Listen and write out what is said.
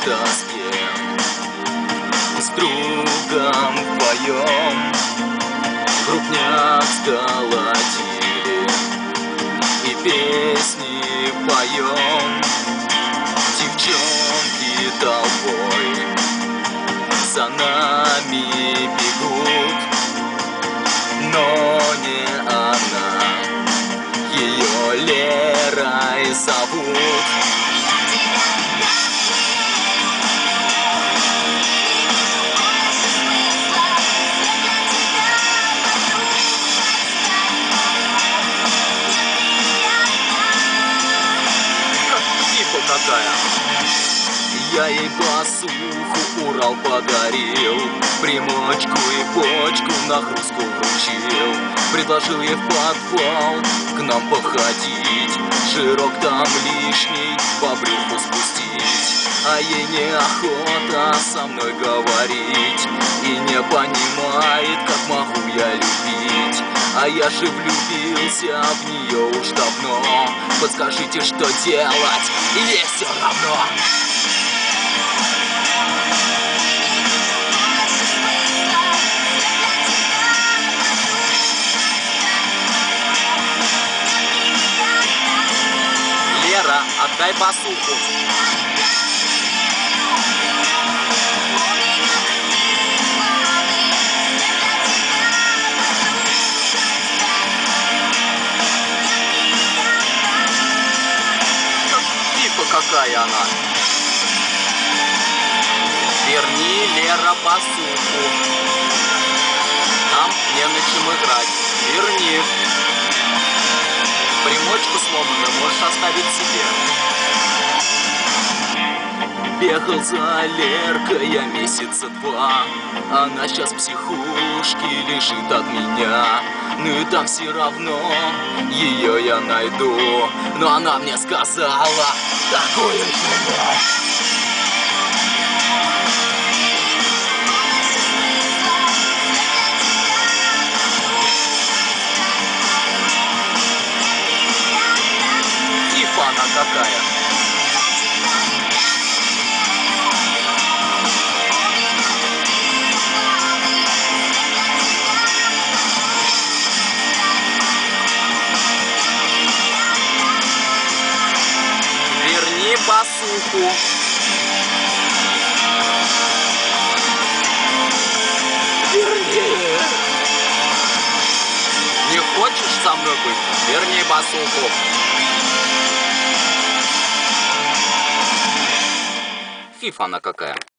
тоске, с другом вдвоем крупняк сколотили и песни поем. Девчонки толпой за нами бегут, но не она, ее Лерой зовут. Какая. Я ей басуху Урал подарил, примочку и почку нагрузку вручил. Предложил ей в подвал к нам походить, жирок там лишний по брюху спустить. А ей неохота со мной говорить и не понимает, как могу я любить. А я же влюбился в нее уж давно. Подскажите, что делать, ей все равно. Лера, отдай басуху. Какая она? Верни, Лера, басуху. Нам не на чем играть. Верни. Примочку сломанную можешь оставить себе. Бегал за Леркой я месяца два. Она сейчас в психушке лежит от меня. Ну и там все равно ее я найду. Но она мне сказала такую фигню. Типа она какая. Верни басуху. Верни. Не хочешь со мной быть? Верни басуху. Фифа она какая.